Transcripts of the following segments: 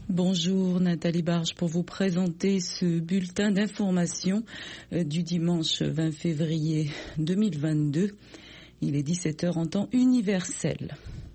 Bonjour Nathalie Barge pour vous présenter ce bulletin d'information du dimanche 20 février 2022. Il est 17h en temps universel.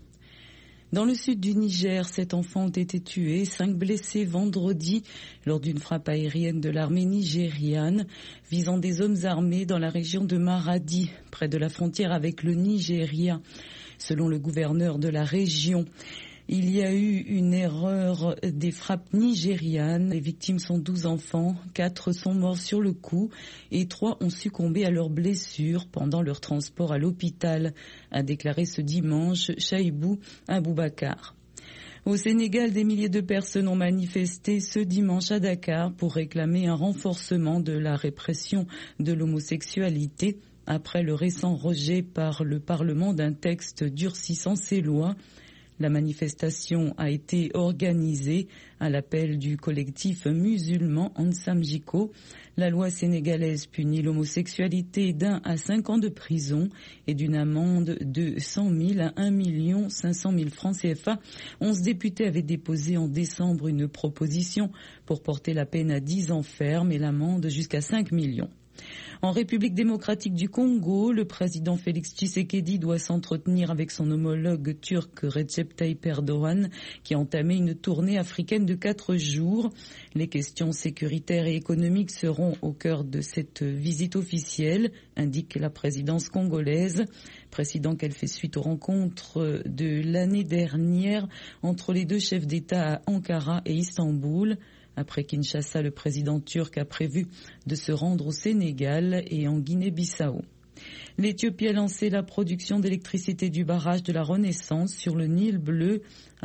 Dans le sud du Niger, 7 enfants ont été tués, 5 blessés vendredi lors d'une frappe aérienne de l'armée nigériane visant des hommes armés dans la région de Maradi, près de la frontière avec le Nigeria. Selon le gouverneur de la région, il y a eu une erreur des frappes nigérianes. Les victimes sont 12 enfants, 4 sont morts sur le coup et 3 ont succombé à leurs blessures pendant leur transport à l'hôpital, a déclaré ce dimanche Chaibou Aboubakar. Au Sénégal, des milliers de personnes ont manifesté ce dimanche à Dakar pour réclamer un renforcement de la répression de l'homosexualité après le récent rejet par le Parlement d'un texte durcissant ces lois. La manifestation a été organisée à l'appel du collectif musulman Ansam Jiko. La loi sénégalaise punit l'homosexualité d'1 à 5 ans de prison et d'une amende de 100 000 à 1 500 000 francs CFA. 11 députés avaient déposé en décembre une proposition pour porter la peine à 10 ans ferme et l'amende jusqu'à 5 millions. En République démocratique du Congo, le président Félix Tshisekedi doit s'entretenir avec son homologue turc Recep Tayyip Erdogan, qui a entamé une tournée africaine de 4 jours. Les questions sécuritaires et économiques seront au cœur de cette visite officielle, indique la présidence congolaise. Président qu'elle fait suite aux rencontres de l'année dernière entre les deux chefs d'État à Ankara et Istanbul. Après Kinshasa, le président turc a prévu de se rendre au Sénégal et en Guinée-Bissau. L'Éthiopie a lancé la production d'électricité du barrage de la Renaissance sur le Nil bleu,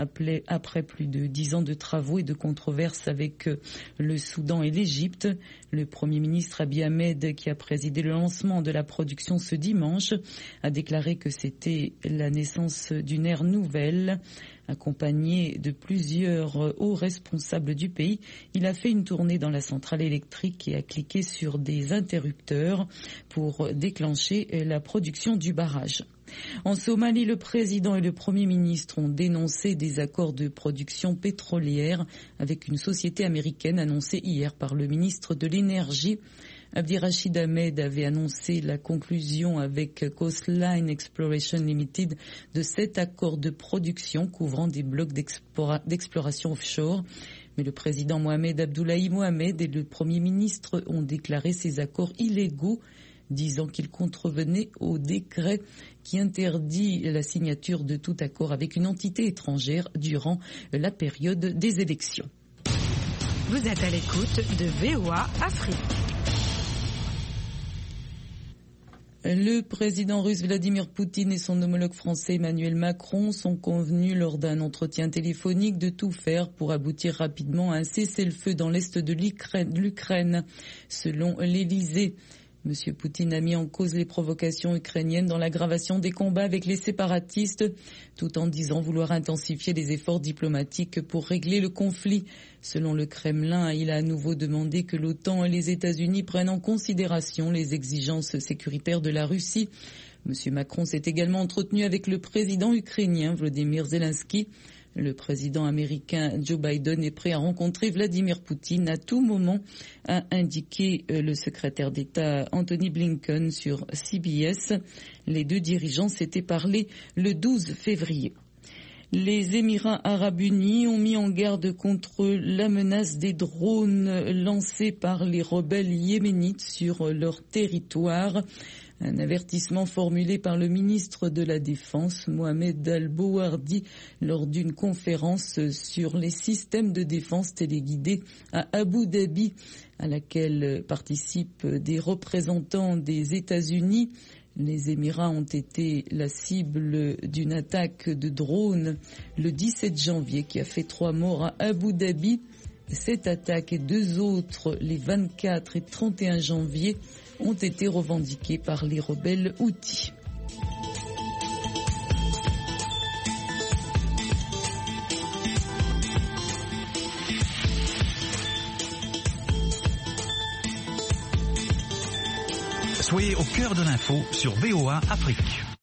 après plus de 10 ans de travaux et de controverses avec le Soudan et l'Égypte. Le Premier ministre Abiy Ahmed, qui a présidé le lancement de la production ce dimanche, a déclaré que c'était la naissance d'une ère nouvelle. Accompagné de plusieurs hauts responsables du pays, il a fait une tournée dans la centrale électrique et a cliqué sur des interrupteurs pour déclencher la production du barrage. En Somalie, le président et le Premier ministre ont dénoncé des accords de production pétrolière avec une société américaine annoncée hier par le ministre de l'Énergie. Abdirachid Ahmed avait annoncé la conclusion avec Coastline Exploration Limited de 7 accords de production couvrant des blocs d'exploration offshore. Mais le président Mohamed Abdoulaye Mohamed et le Premier ministre ont déclaré ces accords illégaux, disant qu'ils contrevenaient au décret qui interdit la signature de tout accord avec une entité étrangère durant la période des élections. Vous êtes à l'écoute de VOA Afrique. Le président russe Vladimir Poutine et son homologue français Emmanuel Macron sont convenus lors d'un entretien téléphonique de tout faire pour aboutir rapidement à un cessez-le-feu dans l'est de l'Ukraine, selon l'Élysée. Monsieur Poutine a mis en cause les provocations ukrainiennes dans l'aggravation des combats avec les séparatistes, tout en disant vouloir intensifier les efforts diplomatiques pour régler le conflit. Selon le Kremlin, il a à nouveau demandé que l'OTAN et les États-Unis prennent en considération les exigences sécuritaires de la Russie. Monsieur Macron s'est également entretenu avec le président ukrainien Volodymyr Zelensky. Le président américain Joe Biden est prêt à rencontrer Vladimir Poutine à tout moment, a indiqué le secrétaire d'État Anthony Blinken sur CBS. Les deux dirigeants s'étaient parlé le 12 février. Les Émirats arabes unis ont mis en garde contre la menace des drones lancés par les rebelles yéménites sur leur territoire. Un avertissement formulé par le ministre de la Défense, Mohamed Al-Bowardi, lors d'une conférence sur les systèmes de défense téléguidés à Abu Dhabi, à laquelle participent des représentants des États-Unis. Les Émirats ont été la cible d'une attaque de drones le 17 janvier qui a fait 3 morts à Abu Dhabi. Cette attaque et 2 autres, les 24 et 31 janvier, ont été revendiquées par les rebelles houthis. Soyez au cœur de l'info sur VOA Afrique.